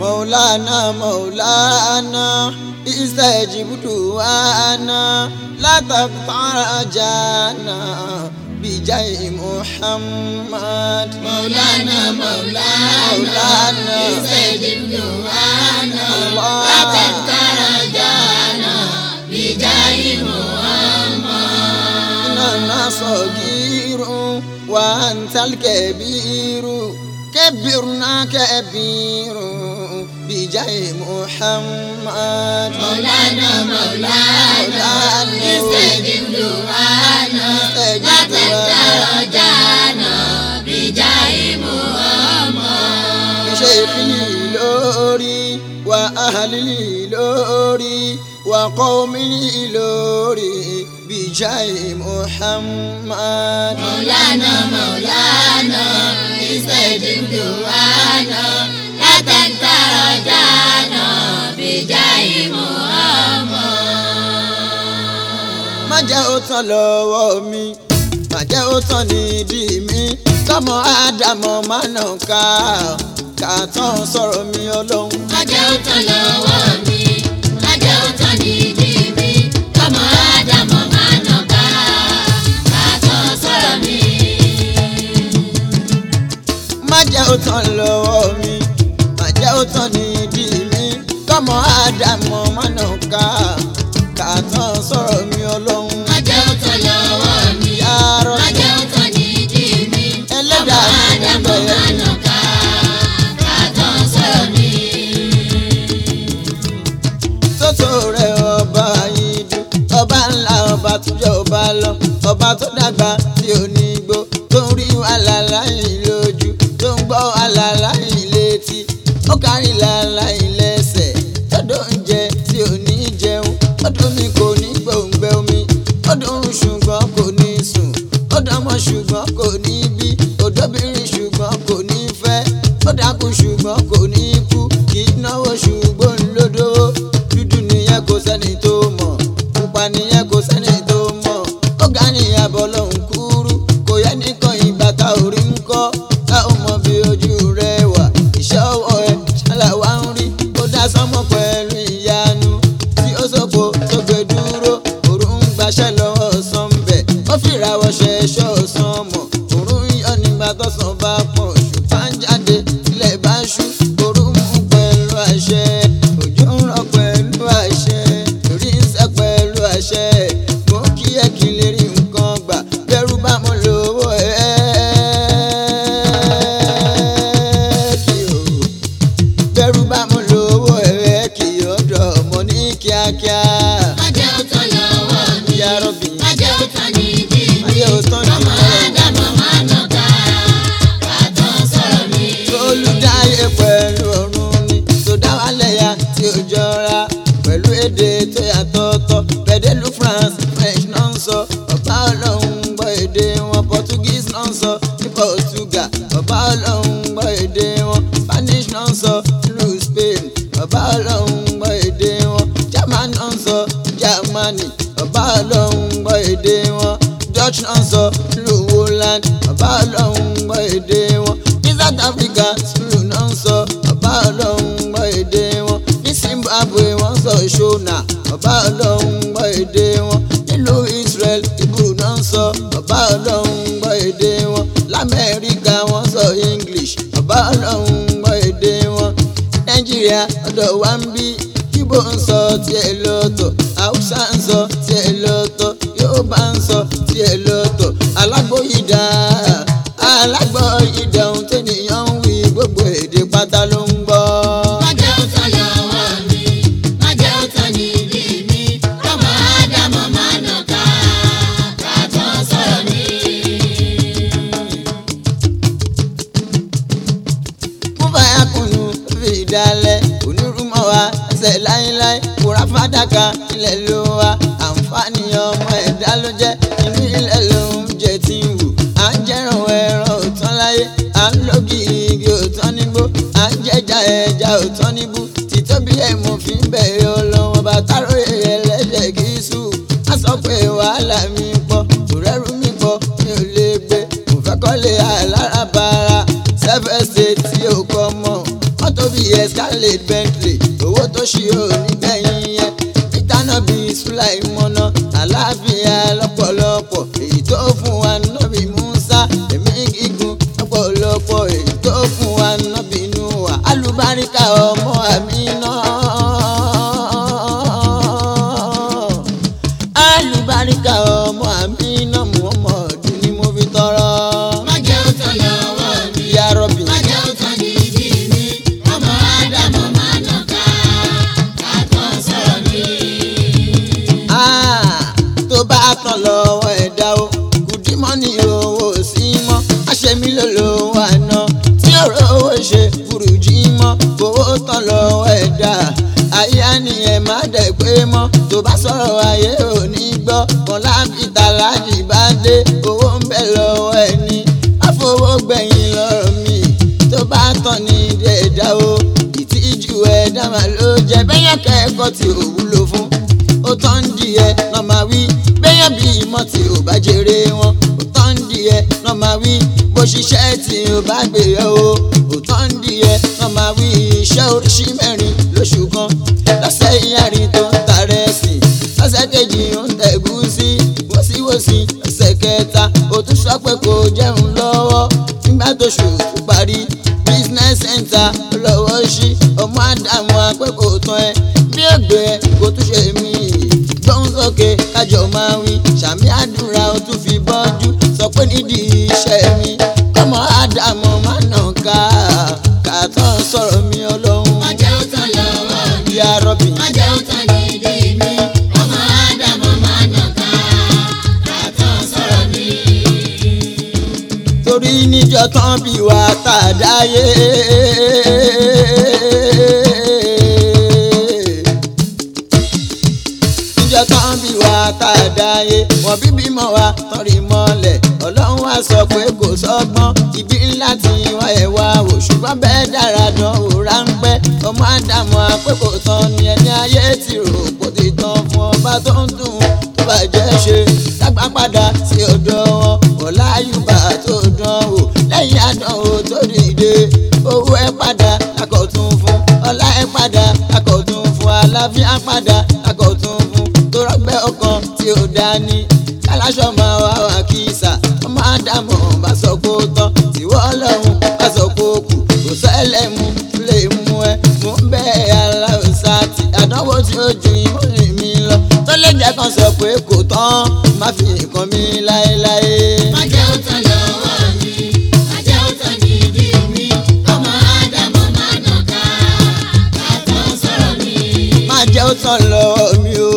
مولانا مولانا استجب دعانا لا تقطع رجانا بجاه محمد مولانا مولانا استجب دعانا لا تقطع رجانا بجاه محمد. أنا صغير وأنت الكبير كبرنا كبير بجاه محمد. مولانا مولانا استجب دعانا لا تقطع رجانا بجاه محمد. بشيخي لوري وأهلي لوري وقومي لوري بجاه محمد. مولانا مولانا استجب دعانا لا تقطع رجانا بجاه محمد. má jẹ́ ó tán lọ́wọ́ mi má jẹ́ ó tán nídìí mi tọmọ ádámọ̀ má nà ká tán sọ̀rọ̀ mi ọlọ́run. má jẹ́ ó tán lọ́wọ́ mi má jẹ́ ó tán nídìí mi tọmọ ádámọ̀ má nà ká tán sọ̀rọ̀ mi. má jẹ́ ó tán lọ́wọ́ mi má jẹ́ ó tán nídìí mi tọmọ ádámọ̀ má nà ká tán sọ̀rọ̀ mi ọlọ́run. má jẹ́ ó tán lọ́wọ́ mi má jẹ́ ó tán nídìí mi tọmọ ádámọ̀ má nà ká tán sọ̀rọ̀ mi. tótó rẹ̀ ọba yìí dùn ọba ńlá ọba tó jẹ́ ọba lọ ọba tó dàgbà tí ò ní gbó tó ń rí wàhálà láì lójú tó ń gbọ́ wàhálà láì létí ó kárí láláì lẹ́sẹ̀ tọ́dọ̀ oúnjẹ tí ò ní jẹun ọdún mi kò ní gbòǹgbẹ omi ọdún ṣùgbọ́n kò ní sùn ọdọmọ ṣùgbọ́n kò ní bí ọdọbìnrin ṣùgbọ́n kò ní fẹ́ ó dákú ṣùgbọ́n kò ní kú kì í náwó ṣùgbọ́n lódò dúdú nìyẹn kò sẹ́ni tó mọ̀ pupa nìyẹn kò sẹ́ni tó mọ̀ ó ga ní abọ́ lọ́hùn kúrú kò yẹ nìkan ìgbà tá orí ń kọ́ tá ò mọ bí ojú rẹ̀ wà iṣẹ́ ọwọ́ ẹ̀ ṣàlàwá ń rí ó dá sánmọ̀ pẹ̀lú ìyanu tí ó sọ̀kò tó gbé dúró òrùn ń gbaṣẹ́ lọ́wọ́ sọ́nbẹ̀ ó fìràwọ̀ ṣẹ̀ṣọ́ sánmọ̀ òrùn yọ nígbà tọ́sán bá pọ̀ òṣùpá ń jáde ilẹ̀ bá ṣú òrùn mú pẹ̀lú àṣẹ òjò ń rọ̀ pẹ̀lú àṣẹ orí ń sẹ́ pẹ̀lú àṣẹ mo kí ẹ kí lè rí nǹkan gbà bẹ́rù bá mo lówó kí o bẹ́rù bá mo lówó kí ọ̀dọ̀ ọmọ ní kíákíá. má jẹ́ ó tán lọ́wọ́ mi Ya Rabbi, má jẹ́ ó tán nídìí má mi jẹ́ ó tán tọmọ nídìí mi. ádámọ̀ má nà ká tán sọ̀rọ̀ mi. Olùdáyé pẹ̀lú ọ̀run ni tó dá wa lẹ́yà tí ó jọra pẹ̀lú èdè tó yàtọ̀ọ̀tọ̀ pẹ̀dẹ́lú France French náà ń sọ ọba ọlọ́run gbọ́ èdè wọn Portuguese náà ń sọ ní Portugal ọba ọlọ́run gbọ́ èdè wọn Spanish náà ń sọ nílùú Spain ọba ọlọ́run gbọ́ èdè wọn German náà ń sọ Germany ọba ọlọ́run gbọ́ èdè wọn Dutch náà ń sọ nílùú Holland ọba ọlọ́run gbọ́ èdè wọn ní South Africa Zulu náà ń sọ ọba ọlọ́run gbọ́ èdè wọn ní Zimbabwe wọ́n sọ Shona ọba ọlọ́run gbọ́ èdè wọn nílùú Israel Hebrew náà ń sọ ọba ọlọ́run gbọ́ èdè wọn l'Amẹ́ríkà wọ́n sọ English ọba ọlọ́run gbọ́ èdè wọn Nàìjíríà ọ̀dọ̀ wa ń bí Ìgbò ń sọ tiẹ̀ lọ́tọ̀ Haúsá ń sọ tiẹ̀ lọ́tọ̀ Yorùbá ń sọ tiẹ̀ lọ́tọ̀ alágbóyìdá alágbóyìdá ohun tẹ́nìyàn ń wí gbogbo èdè pátá ló ń gbọ́. má jẹ́ ó tán lọ́wọ́ mi má jẹ́ ó tán nídìí mi tọmọ ádámọ̀ má nà ká tán sọ̀rọ̀ mi. Mo bá yà kùnú fi dalẹ̀ onírúmọ̀ wa ẹsẹ̀ láíláí kóra fàdákà ilẹ̀ ló wa àǹfààní ọmọ ẹ̀dá ló jẹ́ inú ilẹ̀ ló ń jẹ tí ń wù à ń jẹ́ràn ẹran òtán láyé à ń lógi igi òtán nígbó à ń jẹja ẹja òtán níbú títóbi ẹ̀ mo fi ń bẹ̀rẹ̀ ọlọ́wọ́n bàtàrò ẹlẹ́dẹ̀ kì í sùn á sọ pé wàhálà mi pọ̀ òrẹ́rù mi pọ̀ mi ò lè gbé mo fẹ́ kọ́lé àlárabàrà sẹ́fẹ̀sẹ̀ tí ó kọ́ mọ́ wọ́n mọ́tò bíi Escalade Bentley owó tó ṣí ò nígbẹ̀yìn yẹn ìtànà bíi Sulaimona àlàáfíà lọ́pọ̀lọpọ̀ èyí tó fún wa Nábì Musa ẹ̀mí gígùn lọ́pọ̀lọpọ̀ èyí tó fún wa Nábì Nuwa alùbáríkà ọmọ Àmínà alùbáríkà ọmọ Àmínà Muhammadu ni mo fi tọrọ. má jẹ́ ó tán lọ́wọ́ mi. Ya Rabbi. má jẹ́ ó tán nídìí mi. ọmọ Ádámù máa nà ká kàtọ́ sọ̀rọ̀ mi. Tó bá tán lọ́wọ́ ẹ̀dá o kùdímọ́ ní owó sí mọ́ àṣemí ló lówó àná tí ọ̀rọ̀ owó ṣe burújí mọ́ owó tán lọ́wọ́ ẹ̀dá àyà ni ẹ̀ má dẹ̀ pé mọ́ tó bá sọ̀rọ̀ ayé ò ní gbọ́ kan lábìtà lájì bá dé owó ń bẹ lọ́wọ́ ẹni àfọwọ́gbẹ̀yìn lọ́rọ̀ mi tó bá tán ní ẹ̀dá o ìtìjú ẹ̀dá mà ló jẹ́ bẹ́yẹn kẹ́kọ̀ọ́ tí ò wúlò fún ó tán di ẹ lọ́ máa wí bẹ́yẹn bí ìmọ̀ tí ò bá jèrè wọn ó tán di ẹ lọ́ máa wí bó ṣiṣẹ́ tí ò bá gbé yẹ o ó tán di ẹ lọ́ máa wí iṣẹ́ oríṣi mẹ́rin lóṣù kan lọ́sẹ̀ ìyàrin tó ń tarẹ̀ sí lọ́sẹ̀ kejì ó ń tẹ̀gúsí wọ́síwọ́sí lọ́sẹ̀ kẹta ó tún sọ pé kò jẹun lọ́wọ́ nígbà tó ṣù tó parí business center lọ́wọ́ sí ọmọ Ádámù akẹ́kọ̀ọ́ tán ẹ bí ògbé ẹ kò tún ṣe mí gbóhùn sókè kájọ máa wí sàmì àdúrà ó tún fi bọ́jú sọ pé nídìí iṣẹ́ mi ọmọ Ádámù máa nà ká kàtọ́ sọ̀rọ̀ mi Ọlọ́run. má jẹ́ ó tán lọ́wọ́ mi. Ya Rabbi. má jẹ́ ó tán nídìí mi. ọmọ Ádámù máa nà ká kàtọ́ sọ̀rọ̀ mi. torí níjọ́ tán bí wa tá a dáyé níjọ́ tán bí wa tá a dáyé wọ́n bíbí mọ́ wa tán rí mọ́lẹ̀ Ọlọ́run wá sọ pé kò sọ́gbọ́n ibi ńlá tí wọ́n ẹ̀ wá wò ṣùgbọ́n bẹ́ẹ̀ dára dán wò ráńpẹ́ ọmọ Ádámù àpépò tán ni ẹni ayé ti rò kó ti tán fún ọba tó ń dùn tó bàjẹ́ ṣe dágbà padà sí ọ̀dọ̀ wọn ọ̀láyùbá tó dán wò lẹ́yìn àdánwò tó dìde owó ẹ̀ padà lákọ̀tún fún ọlá ẹ̀ padà lákọ̀tún fún àlàáfíà padà lákọ̀tún fún tó rọ́gbẹ́ ọkàn tí ó dání aláṣọ máa wá wá kísà ọmọ Ádámù bá sọ kó tán tìwọ́ Ọlọ́run bá sọ kó kù kò sẹ́lẹ̀ mú lè mú ẹ mú bẹ́ẹ̀ aláwòsá tí àdánwò tí ó ju ìmúrin mi lọ tó lè jẹ́ kan sọ pé kò tán má fi nǹkan mi láéláé. má jẹ́ ó tán lọ́wọ́ mi. má jẹ́ ó tán nídìí mi. ọmọ Ádámù máa nà ká kàtọ́ sọ̀rọ̀ mi. má jẹ́ ó tán lọ́wọ́ mi o.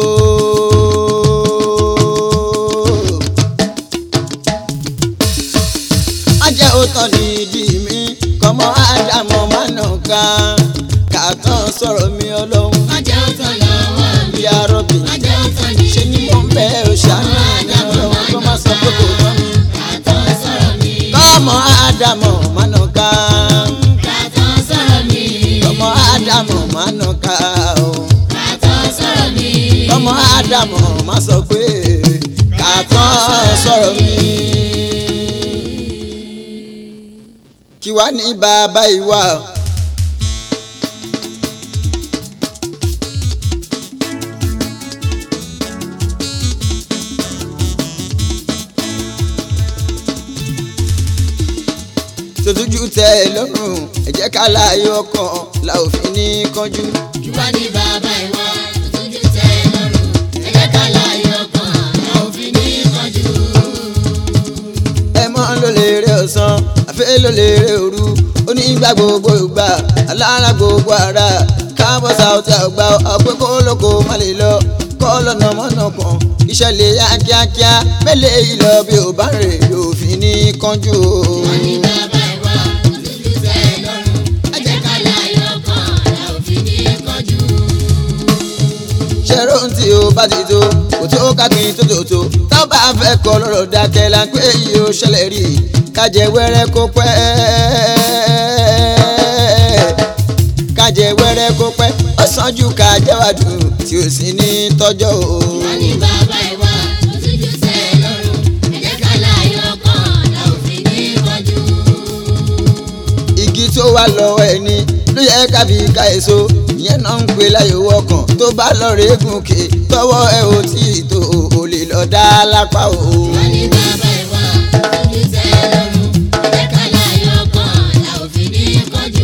má jẹ́ ó tán nídìí mi kọ́mọ Ádámù má nà ká kàtọ́ sọ̀rọ̀ mi Ọlọ́run. má jẹ́ ó tán lọ́wọ́ mi. Ya Rabbi. má jẹ́ ó tán nídìí mi. ṣe ni mo ń bẹ òṣàánú mi Ọlọ́run kó má sọ pé kò tán mi. kàtọ́ sọ̀rọ̀ mi. kọ́mọ Ádámù má nà ká kàtọ́ sọ̀rọ̀ mi. kọ́mọ Ádámù má nà ká o. kàtọ́ sọ̀rọ̀ mi. kọ́mọ Ádámù má sọ pé kàtọ́ sọ̀rọ̀ mi. kí wá ní bàbá ìwà. tójú tẹ́ ẹ lọ́rùn ẹ jẹ́ ká láàyè ọkàn la ò fi ní kánjú. kí wá ní bàbá ìwà tójú tẹ́ ẹ lọ́rùn ẹ jẹ́ ká láàyè ọkàn la ò fi ní kánjú. ẹmọ ló lè rẹ ọ̀sán àfẹ́ ló lè rẹ òru onígbà gbogbo ìgbà alára gbogbo ara káàbọ̀ sáwọ́tì àgbà ọ̀pẹ́ kó lóko má lè lọ kọ́ lọ́nà mọ́nà kan iṣẹ́ lè yá kíákíá mẹ́lẹ̀ yìí lọ bí ò bá rè yóò fi ní kánjú o. wọ́n ní bàbá ìwà tójú tẹ́ ẹ lọ́rùn ẹ jẹ́ ká láàyè ọkàn la ò fi ní kánjú. ṣẹ́rọ̀ tí o bá ti tó kò tó kákin tó tó tó tá a bá fẹ́ kọ́ lọ́rọ̀ dákẹ́ la pé yìí ó ṣẹlẹ̀ rí kájẹ wẹ́rẹ́ kó pẹ́ kájẹ wẹ́rẹ́ kó pẹ́ ó sàn jù kájẹ́ wà dùn tí ó sì ní tọ́jọ́ o. wọ́n ní bàbá ìwà tójú tẹ́ ẹ lọ́rùn ẹ jẹ́ ká láàyè ọkàn la ò fi ní kánjú. igi tó wà lọ́wọ́ ẹni ló yẹ kábí ká èso ìyẹn náà ń pè láyò ọkàn tó bá lọ rèé gùnkè tọwọ́ ẹ ò tí ì tó o lè lọ dá lápá o. wọ́n ní bàbá ìwà ojú tẹ́ lọ́rùn ẹ̀jẹ̀ ká láyọ̀ ọkàn la ò fi ní kọjú.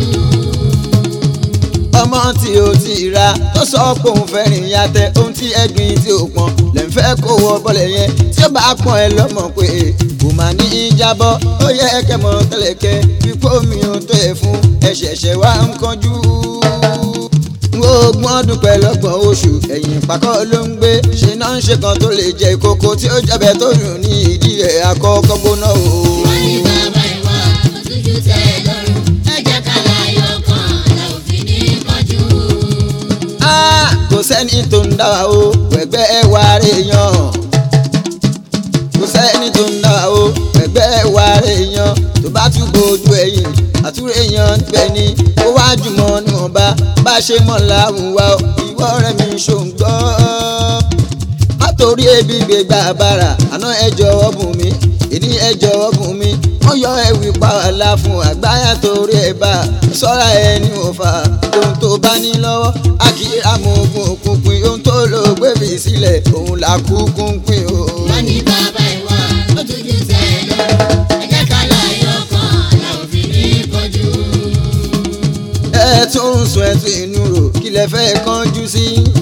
ọmọ tí o ti ra tó sọ pé òun fẹ́ rìn yàtẹ̀ ohun tí ẹ̀gbin tí ò pọn lè ń fẹ́ kó wọ bọ́lẹ̀ yẹn tí ó bá pọn ẹ lọ́mọ pé kò má ní í jábọ́ ó yẹ kẹmọ tẹ́lẹ̀kẹ́ pípọ́ mi ò tó ẹ̀ fún ẹ̀ṣẹ̀ṣẹ̀ wá ń kánjú. ogún ọdún pẹ̀lọ́gbọ̀n oṣù ẹ̀yìn pàkọ́ ló ń gbé ṣe náà ń ṣe kan tó lè jẹ ìkòkò tí ó jẹ̀bẹ̀ tó dùn ní ìdí ẹ̀ àkọ́kọ́ gbóná o. wọ́n ní bàbá ìwà ojú tẹ́ lọ́rùn ẹ̀jẹ̀ ká láyọ̀ ọkàn la ò fi ní kọjú. kò sẹ́ni tó ń dá wa o ẹgbẹ́ wa rè yan kò sẹ́ni tó ń dá wa o ẹgbẹ́ wa rè yan tó bá tún bójú ẹ̀yìn àtúrò èèyàn níbẹ̀ ni ó wá jùmọ̀ níwọ̀nba bá ṣe mọ̀ láwùwá ìwọ rẹ̀ mi ṣòǹgbọ́. má torí ebi gbégbá bàrà àná ẹ jọ̀wọ́ bùn mí èní ẹ jọ̀wọ́ bùn mí wọ́n yọ ẹ̀wì pàwọ́lá fún àgbáyà torí ẹ̀ bá sọ́ra ẹni ò fà ohun tó bá ní lọ́wọ́ àkìrà mọ ogun òkùnkùn ohun tó lò gbé mi sílẹ̀ òun là kúkú ń pín o. wọ́n ní bàbá ìwà ojú tẹ́ lọ́rùn ẹ̀jẹ̀ ká láyọ̀ ọkàn la ò fi ní kọjú. ẹ tún ń sun ẹtù inú rò kí lẹ fẹ́ kánjú sí.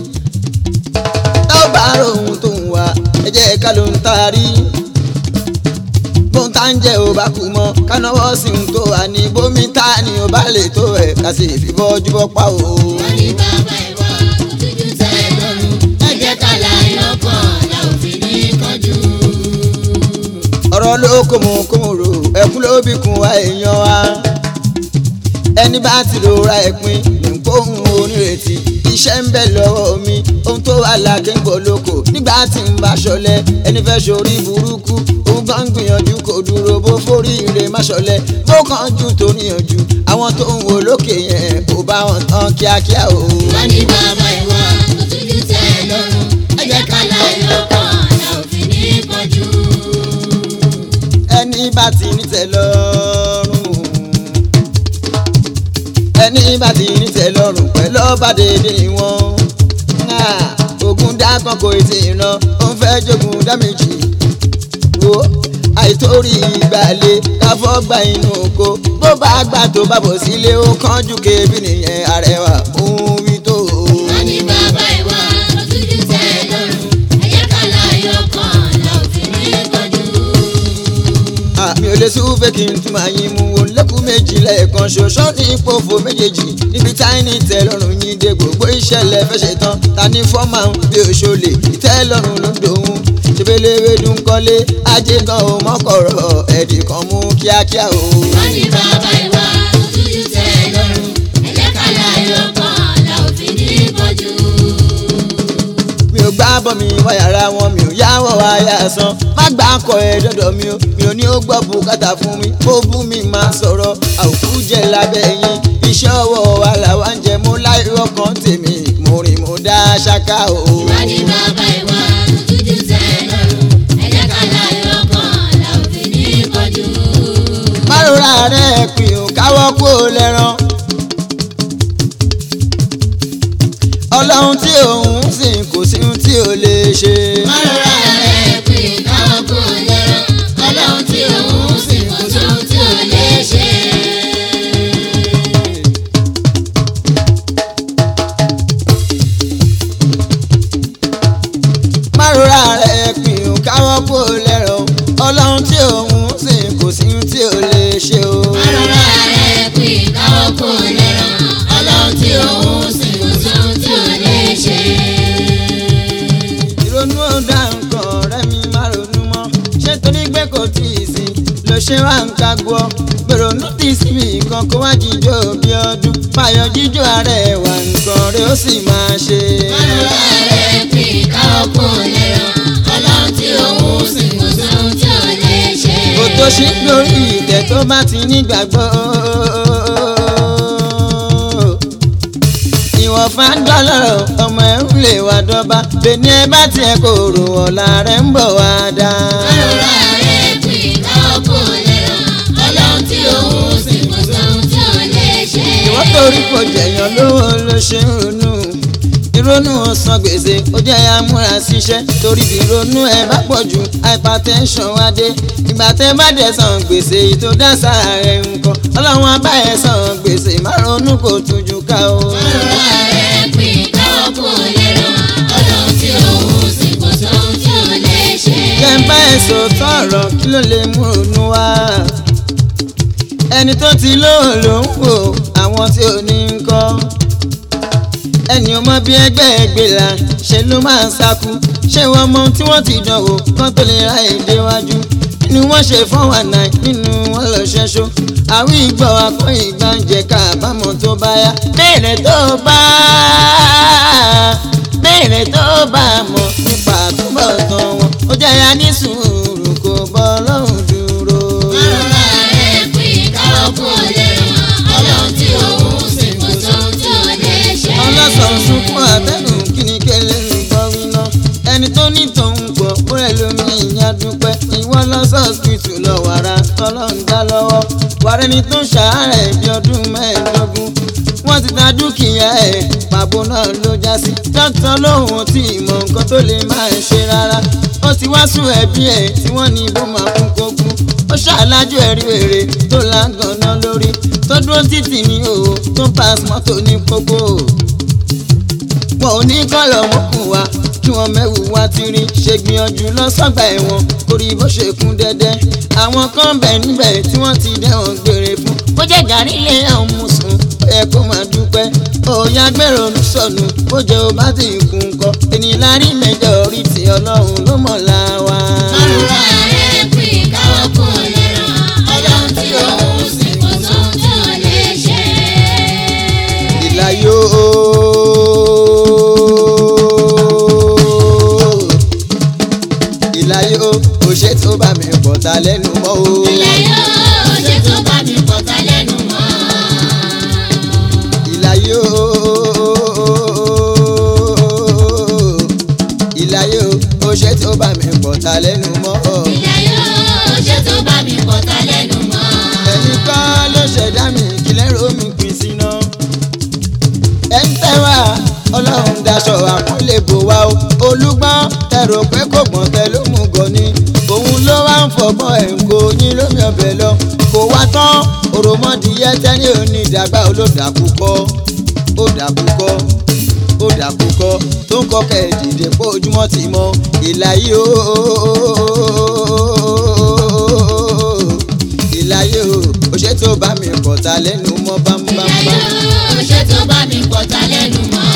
tá ò bá rò ohun tó ń wá ẹ jẹ́ ká ló ń taari. bóun tá ń jẹ́ ò bá kú mọ́ kánáwọ́ sí ohun tó wà ní bómi tá ni ò bá lè tó ẹ̀ ká sì fi bọ́jú bọ́ pa o. wọ́n ní bàbá ìwà ojú tẹ́ lọ́rùn ẹ̀jẹ̀ ká láyọ̀ ọkàn la ò fi ní kọjú. ọ̀rọ̀ ló kòmòkòmò rò ẹkún ló bí kun wa èèyàn wa. ẹni bá ti rora ẹ̀pin nǹkó ohun onírètí iṣẹ́ ń bẹ lọ́wọ́ mi ohun tó wà lákẹ́ńgbọ̀ lóko nígbà tí ń bá ṣọlẹ̀ ẹni fẹ́ ṣorí burúkú òun gan gbìyànjú kò dúró bó forí ire má ṣọlẹ̀ bó kánjú tó níyànjú àwọn tó ń wo lókè yẹn kò bá wọn tán kíákíá o. wọ́n ní bàbá ìwà ojú tẹ́ lọ́rùn ẹ̀jẹ̀ ká láyọ̀ ọkàn la ò fi ní kọjú. ẹni bá ti ní tẹ́ lọ́rùn ẹni bá ti ní tẹ́ lọ́rùn pẹ̀lú ọba dédé wọn ogun dákan kò tí ì ràn ó ń fẹ́ jogun dá méjì wo àìtórí ìgbàlè káfọ́ gba inú oko bó bá gbà tó bá bọ̀ sílé ó kánjú kébì nìyẹn arẹwà òun wí tó. wọ́n ní bàbá ìwà ojú tẹ́ lọ́rùn ẹ̀jẹ̀ ká láyọ̀ ọkàn la ò fi ní kọjú. mi ò lè súnfẹ́ kí n tún máa yín mú wọn lẹ́kùn méjì lẹ́ẹ̀kan ṣoṣo ní ìpòfò méjèèjì níbi táìní ìtẹ́lọ́rùn yín dé gbogbo ìṣẹ̀lẹ̀ fẹ́ ṣe tán ta ní fọ́ọ̀mà bí òṣòlè ìtẹ́lọ́rùn ló ń dòun ṣebélewé dún kọ́lé ajé gan ò mọ́kọ̀rọ̀ ẹ̀dì kan mú kíákíá o. wọ́n ní bàbá ìwà ojú tẹ́ lọ́rùn ẹ̀jẹ̀ ká láyọ̀ ọkàn la ò fi ní kọjú. mi ò gbá bọ́ mi wá yàrá wọn mi ò yáwọ̀ wáyà san má gbà kọ ẹ dọ́dọ̀ mi ò ní ó gbọ́ bùkátà fún mi ó bú mi máa sọ̀rọ̀ àwòkú jẹ́ lábẹ́ yín iṣẹ́ ọwọ́ wa làwa ń jẹ mú láyọ̀ ọkàn tèmi mo rìn mo dá ṣáká o. wọ́n ní bàbá ìwà ojú tẹ́ lọ́rùn ẹ̀jẹ̀ ká láyọ̀ ọkàn la ò fi ní kọjú. márùnra rẹ̀ pin ò káwọ́ kó lẹ́rán ọlọ́run tí òun sìn kò sí ohun tí ò lè ṣe. márùnra rẹ̀ pin káwọ́ kó lẹ́rán ọlọ́run tí òun sìn kò sí ohun tí ò lè ṣe. márùnra rẹ̀ pin ò káwọ́ kó lẹ́rán ọlọ́run tí òun sìn kò sí ohun tí ò lè ṣe o. márùnra rẹ̀ pin káwọ́ kó lẹ́rán ọlọ́run tí òun sìn kò sí ohun tí ò lè ṣe. ìrònú ọ̀dà nǹkan ọ̀rẹ́ mi má ronú mọ́ ṣé torí pé kò tí ì sí ló ṣe wá ń ka gbọ́ gbèrò nọ́tìsì mi kan kó wá jíjó bí ọdún fàyọ̀ jíjó ààrẹ wà nǹkan rẹ̀ ó sì máa ṣe. márùnra rẹ̀ pin káwọ́ kó lẹ́rán ọlọ́run tí òun sìn kò sí ohun tí ò lè ṣe. kò tó ṣí lórí ìtẹ́ tó bá ti nígbàgbọ́ ìwọ̀n fàdọ́lọ́rọ̀ ọmọ ẹ̀rù lè wá dọ́ba bẹ́ẹ̀ni ẹ bá tiẹ̀ kò rò ọ̀la rẹ̀ ń bọ̀ wá dá. márùnra rẹ̀ pin káwọ́ kó lẹ́rán ọlọ́run tí òun sìn kò sí ohun tí ò lè ṣe. ìwọ́n tó torí kò jẹ̀yàn lówó ló ṣe ń ronú ìrònú ọ̀sán gbèsè ó jẹ́ amúra síṣẹ́ torí bí ìrònú ẹ bá pọ̀ jù hypertension wá dé ìgbà tẹ́ bá dẹ̀ san gbèsè tó dá sára rẹ̀ nǹkan ọlọ́run á bá ẹ san gbèsè má ronú kò tún jù ká o. ọ̀rọ̀ rẹ̀ pín káwọ́ kò lè ràn ọlọ́run tí òun sì kò sóhun tí ò lè ṣe. jẹ́ ń bá ẹ sòótọ́ ọ̀rọ̀ kí ló lè mú ronú wá ẹni tó ti lóò ló ń wò àwọn tí ò ní ń kọ́ ẹni ò mọ bí ẹgbẹ́ ẹgbẹ́ là ṣe ló máa ń sáku ṣé wọ́n mọ tí wọ́n ti dánwò kán tó lè ra èdè wájú nínú wọn ṣe 419 nínú wọn lọ ṣẹṣọ àwọn ìgbọ́ akọ́ ìgbà ń jẹ káàbámọ̀ tó bá yá béèrè tó bá mọ̀ nípa àtúbọ̀tán wọn ó jẹ́ ya ní sùúrù kò bọ́ lọ́hùn dúró. ọ̀rọ̀ rẹ̀ pín káwọ́ kò lè ràn ọlọ́run tí òun sì kò sóhun tí ò lè ṣe. ọlọ́sàn sunkún àtẹ̀gùn kí ni kẹlẹ́ ń gbọ́ wíná ẹni tó ní tòun pọ̀ ó rẹ̀ lómi ìyá dúpẹ́ ìwọ lọ́sọ̀ọ́sìtù lọ wàrà tọ́lọ́run dá lọ́wọ́ wàrà ẹni tó ń ṣàárẹ̀ bí ọdún mẹ́ẹ̀ẹ́dógún wọ́n ti ta dúkìá ẹ̀ pàbó náà ló já sí dókítà lóhùn tí ìmọ̀ nǹkan tó lè máa ṣe rárá ó ti wá sùn ẹbí ẹ̀ tí wọ́n ní bó máa kún kókún ó ṣàlájú ẹ̀rí wèrè tó lágànná lórí tó dúró títì ní òwò tó pass mọ́tò ní pópó wọn ò ní kọ́lọ̀ mọ́kùn wa kí wọ́n mẹ́wù wá ti rí ṣe gbìyànjú lọ́sọ̀gbà ẹ̀wọ̀n orí bó ṣe kún dẹ́dẹ́ àwọn kan bẹ̀ níbẹ̀ tí wọ́n ti dẹ́wọ̀n gbére fún ó jẹ́ gàrí lé àwọn mùsùn ó yẹ kó máa dúpẹ́ òòyà gbèrò mi sọnù ó jẹ́ ó bá ti kún kọ́ ènìyàn lárí mẹ́jọ orí ti ọlọ́run ló mọ̀ la wa. ọ̀rọ̀ rẹ̀ pín káwọ́ kò lè ràn ọlọ́run tí òun sì kò sóhun tí ò lè ṣe. ìlàyò òṣè tó bá mi pọ̀ta lẹ́nu mọ́ o. ìlàyò òṣè tó bá mi pọ̀ta lẹ́nu mọ́. ìlàyò òṣè tó bá mi pọ̀ta lẹ́nu mọ́ o. ìlàyò òṣè tó bá mi pọ̀ta lẹ́nu mọ́. ẹni kọ́ ló ṣẹ̀dá mi kí lẹ́rù mi pín síná. ẹ ń tẹ́wà ọlọ́run daṣọ àpọ́nlé bò wá o. olúgbọ́n ẹ̀rọ pé kò gbọ́n tẹ ló mú gan ni. òun ló wá ń fọgbọ́n ẹ̀ ń kó yín lómi ọbẹ̀ lọ. kò wá tán òròmọdìyẹ tẹ́ni òní ìdàgbà olódàkúkọ́ tó ń kọ́kẹ́ dìde pé ojúmọ́ ti mọ́ ìlàyé òṣè tó bá mi pọ̀ta lẹ́nu mọ́ bámbámbá. ìlàyò òṣè tó bá mi pọ̀ta lẹ́nu mọ́.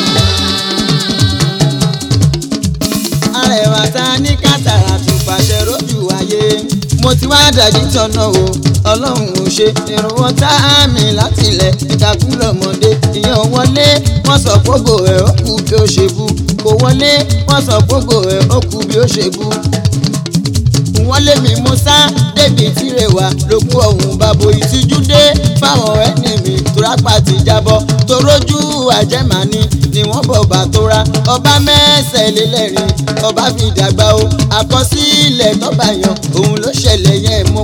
arẹwà ta ní kátàrà tún fàṣẹ rójú ayé mo ti wá dàjí tọ̀nà o ọlọ́run ò ṣe ìrànwọ́ tá mi láti ilẹ̀ ìdàkùn lọ́mọdé ìyẹn wọlé wọ́n sọ pógò ẹ̀ ó kú bí ó ṣe bú kò wọlé wọ́n sọ pógò ẹ̀ ó kú bí ó ṣe bú wọ́n lé mi mo sá débi tirẹ̀ wá lókù ọ̀hún bàbò ìtìjú dé fáwọn ẹni mi tórápá ti jábọ́ torójú àjẹmání ni wọ́n bọ̀ bá tóra ọba mẹ́sẹ̀ lélẹ́rìn ọba fi dàgbà o àkọsílẹ̀ tọ́ba yan òun ló ṣẹlẹ̀ yẹn mo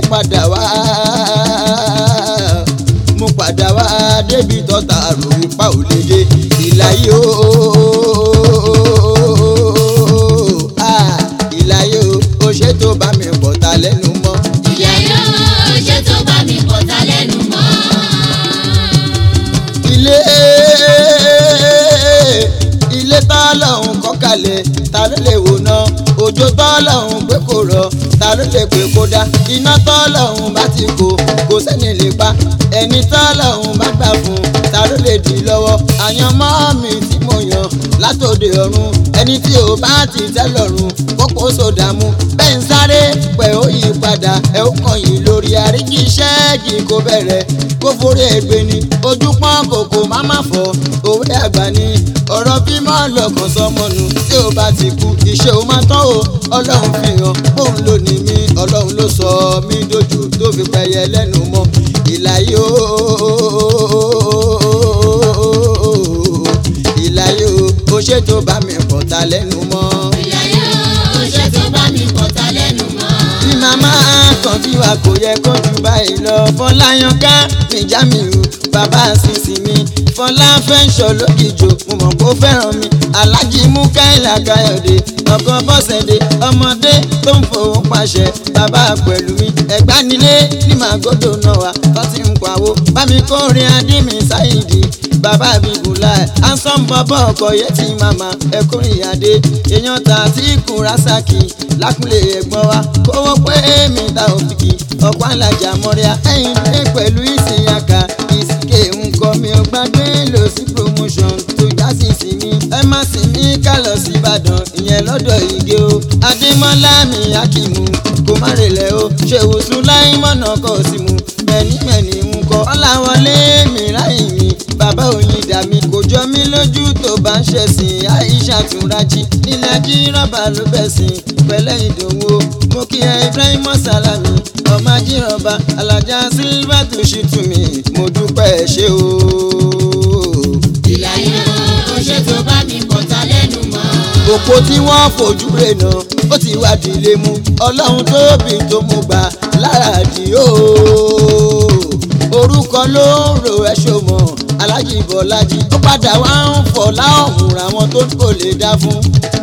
padà wá débi tọ́ta rò wípá ò lè dé ìlàyé òṣè tó bá mi pọ̀ta lẹ́nu mọ́. ìlàyò òṣè tó bá mi pọ̀ta lẹ́nu mọ́. ilé tọ́lọ́hún kọ́ kalẹ̀ ta ló lè wò ná òjò tọ́lọ́hún pé kò rọ̀ ta ló lè pé kó dá iná tọ́lọ́hún bá ti kò sẹ́ni lè pa ẹni tọ́lọ́hún bá gbà fún ta ló lè dì lọ́wọ́ àyànmọ́ mi tí mo yàn látòde ọ̀run ẹni tí ò bá ti tẹ́ lọ́rùn kókó sódàmú bẹ́ẹ̀ ń sáré pẹ̀ ó yí padà ẹ̀ ó kàn yín lórí àríkì ṣẹ́ẹ̀kì kó bẹ̀rẹ̀ kó forí ẹgbẹ́ ni ojú pọ́n kòkó má má fọ́ òwe àgbà ni ọ̀rọ̀ bímọ lọ́kàn sọmọnù tí ó bá ti kú iṣẹ́ ó máa tán o ọlọ́run fi hàn bóun ló ní mí ọlọ́run ló sọ mí dojú tó fi pẹyẹ lẹ́nu mọ́ ìlàyé òṣè tó bá mi pọ̀ta lẹ́nu mọ́. ìlàyé òṣè tó bá mi pọ̀ta lẹ́nu mọ́. bí màmá kan bí wa kò yẹ kó jù báyìí lọ Fọláyànká mi Jamiu bàbá sísì mi Fọlá fẹ́ ń ṣọ lókìjò mo mọ̀ kó fẹ́ràn mi Aláàjì Múkáìlà Káyọ̀dé ọkọ Bọ́sẹ̀dé ọmọdé tó ń fowó pàṣẹ bàbá pẹ̀lú mi Ẹ̀gbánilé ní Màgódò náà wá tó ti ń pawó bámi kórin Adémi Sáìdì bàbá Bíbùlà ansan bọ́bọ́ ọkọ̀ yẹtì màmá ẹkùnrin adé èèyàn ta tí kù Rásàkì lákùlé ẹ̀gbọ́n wa kówó pé èmi ta òfìkì ọ̀pọ̀ alájà mọ́ríà ẹ̀yìn dé pẹ̀lú ìsìnyàkà ìsìnkè ńkọ́ mi ò gbàgbé lọ sí promotion tó jásí sí mi ẹ má sì mí ká lọ sí Ìbàdàn ìyẹn lọ́dọ̀ Ìgè o Adémọ́lá mi Akímù kò má relẹ̀ o Ṣèwù Sùláìmọ̀nà kọ̀ sí mu mẹ́nìmẹ́nì ńkọ́ Ọláwọlé mi ráyì mi bàbá Oyinda mi kò jọ mí lójú tó bá ń ṣẹ̀sìn Aisha Túnrájí ilẹ̀ Ajírọ̀bà ló bẹ̀sìn pẹ̀lẹ́ Ìdòwú mo kí ẹ Ibrahim Salami ọmọ Ajírọ̀bà Alájà Silvatu Ṣìtúmi mo dúpẹ́ ṣe o. ìlàyé o ṣe tó bá mi kọ̀tà lẹ́nu mọ́. Òpó tí wọ́n fojú rẹ̀ náà ó ti wá dìlé mu Ọlọ́run tóbi tó mú gbà lára àdìo orúkọ ló ń ro ẹ̀ṣọ́ mọ́ Aláàjì Bọ́lájí ó padà wá ń fọ̀ láọ̀hún àwọn tó kò lè dá fún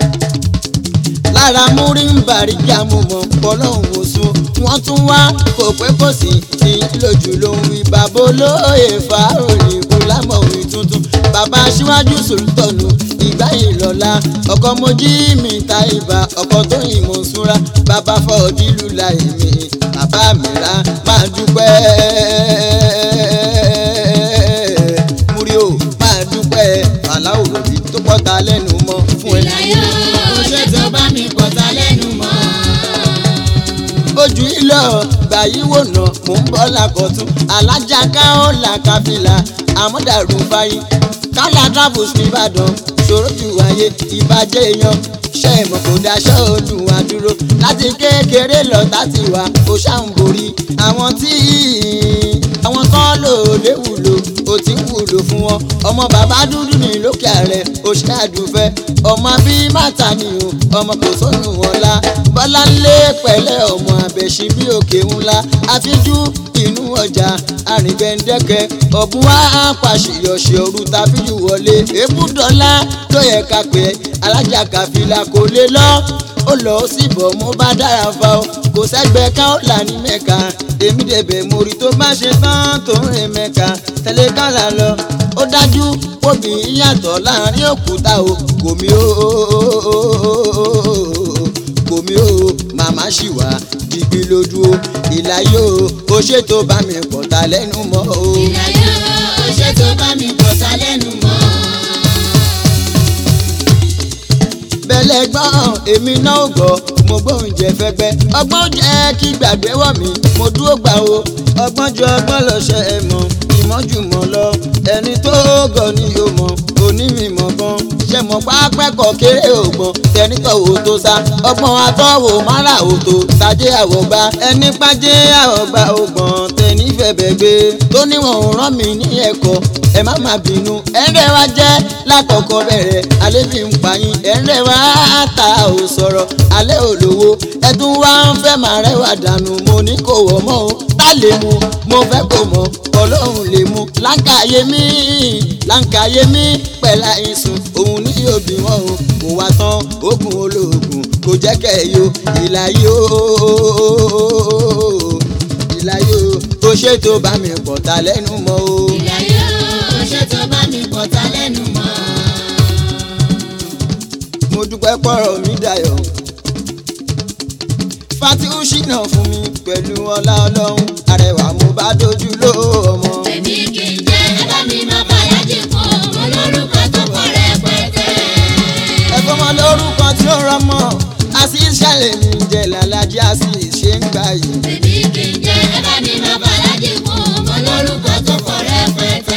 lára múrí ń bàrí jámù mọ́ Ọlọ́run ò sùn wọ́n tún wá kò pé kò sí tí lójú ló ń wí bàbá olóyè fàáròyìn kò lámọ̀wé tuntun bàbá Aṣíwájú Sùlùtọ̀nù ìgbà ìlọ́lá ọkọ Mojí mi ta ìbà ọkọ Tóyìn Mọ̀nsúrà bàbá Fọ́ọ̀dìlù láìmí bàbá mìíràn máa dúpẹ́ múrí o máa dúpẹ́ aláwòrán tó pọ̀ta lẹ́nu mọ́ fún ẹ. ìlàyé o ṣe tó bá mi kọ̀tà lẹ́nu mọ́. ojú ìlọ gbà yí wò ná mò ń bọ́ làkọ̀tún Alájà Káólà Káfílà àmọ́dàrú fáyín Kálá travels nìbàdàn ṣòro ju ayé ìbàjẹ́ èèyàn ṣe mọ̀ kó daṣọ́ Olúwa dúró láti kékeré lọ láti wá ó ṣàǹborí àwọn kan lò léwùlò ó ti ń wúlò fún wọn ọmọ bàbá dúdú ní lókè ààrẹ ó ṣe àdùfẹ́ ọmọ bí màtá ni o ọmọ kò sónù wọn la Bọ́lá ńlé pẹ̀lẹ́ ọmọ àbẹ̀ṣí bí òkè ńlá àfijú inú ọjà àrìnbẹ̀ndẹ́kẹ́ ọ̀bùn wá pàṣẹyọ̀ṣẹ̀ òru tàbíjù wọlé èbúdọ́lá tó yẹ ká pé Alájà Káfílà kò lè lọ ó lọ síbọ̀ mo bá dára fa o kò sẹ́gbẹ́ Káólà ní Mẹ́ka èmi débẹ̀ mo rí tó bá ṣe tán tó ń rìn Mẹ́ka tẹ̀lé Káólà lọ ó dájú òbí yàtọ̀ láàrin òkúta o kò mí o màmá ṣì wá dìgbì lójú o ìlàyé o ṣètò bá mi kọ̀tà lẹ́nu mọ́ o. ìlàyé o ṣe tó bá mi kọ̀tà lẹ́nu mọ́. bẹ́lẹ̀ gbọ́n èmi náà ò gbọ́ mo gbóúnjẹ fẹ́gbẹ́ ọgbọ́n jẹ́ kí gbàgbé wọ̀ mí mo dúró gbà o ọgbọ́n ju ọgbọ́n lọ ṣe é mọ̀ ìmọ̀jùmọ̀ lọ ẹni tó gọ̀ ni yóò mọ̀ onímọ̀ gan ṣe mọ̀ pápẹ́kọ̀ kéré ògbọ́n tẹni tọ̀wọ̀ tó sá ọgbọ́n atọ́wò mara òtò tajé àwọ̀gbá ẹni pàjé àwọ̀gbá ògbọ́n tẹni fẹ̀bẹ̀ gbé tó níwọ̀n rán mi ní ẹ̀kọ́ ẹ má má bínú ẹ̀rẹ́ wa jẹ́ látọkọ bẹ̀rẹ̀ alẹ́ bí ń pààyàn ẹ̀rẹ́ wa ta ò sọ̀rọ̀ alẹ́ olówó ẹ̀dùn wa ń fẹ́ máa rẹwà dànù mo ní kò wọ̀ mọ́ o tá lè mu mo fẹ́ kò mọ́ Ọlọ́run lè mu láǹkàyé mi pẹ̀lá ìsùn òun ní òbí wọn o kò wá tán oògùn olóògùn kò jẹ́ kẹ́yọ ìlàyé o ṣètò bá mi kọ̀tà lẹ́nu mọ́ o. ìlàyé o ṣe tó bá mi kọ̀tà lẹ́nu mọ́. mo dúpẹ́ pọ̀rọ̀ mi dayọ̀ Fátíù ṣìnà fún mi pẹ̀lú ọlá Ọlọ́run arẹwà mo bá dojú ló ọmọ. èmi kì í jẹ́ ẹ̀dá mi máa bàyá jì fún ọmọ lórúkọ tó pọ̀ rẹpẹtẹ. ẹ̀fọ́ mọ lórúkọ tí ó rọmọ Azeez ṣàlẹ̀ mi jẹ́ làlájí Azeez ṣe ń gbà yìí. èmi kì í jẹ́ ẹ̀dá mi máa bàyá jì fún ọmọ lórúkọ tó pọ̀ rẹpẹtẹ.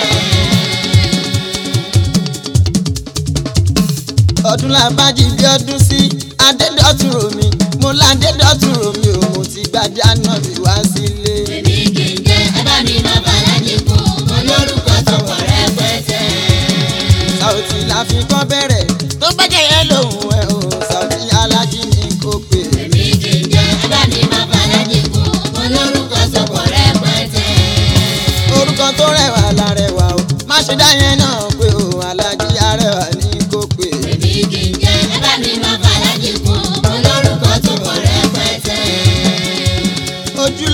ọdún làbájì bí ọdún sí Adédọ̀tun romi mo ládédọ̀tun romi o mo ti gbàdé ànábì wá sílé. èmi kì í jẹ́ ẹ̀dá mi máa bàyá jì fún ọmọ lórúkọ tó pọ̀ rẹpẹtẹ. Saoty la fi kọ́ bẹ̀rẹ̀ tó gbẹ́jẹ̀ yẹn lòun ẹ̀ o Saoty Alájí ni kò pè. èmi kì í jẹ́ ẹ̀dá mi máa bàyá jì fún ọmọ lórúkọ tó pọ̀ rẹpẹtẹ. orúkọ tó rẹwà la rẹwà o má ṣe dá yẹn náà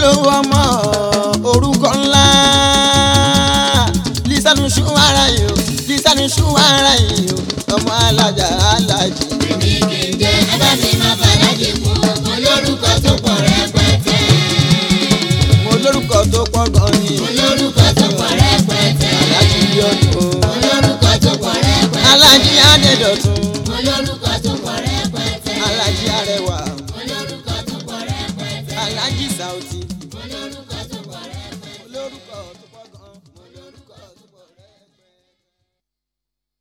ojúlówó ọmọ orúkọ ńlá Lisanu Shuara yìí o Lisanu Shuara yìí o ọmọ alájà alájì. èmi kì í jẹ́ ẹ bá mi máa fàlájì kún mo lórúkọ tó pọ̀ rẹpẹtẹ. mo lórúkọ tó pọ̀ gan ni. mo lórúkọ tó pọ̀ rẹpẹtẹ. alájì bí ọdún. mo lórúkọ tó pọ̀ rẹpẹtẹ. alájì Adédọ̀tun.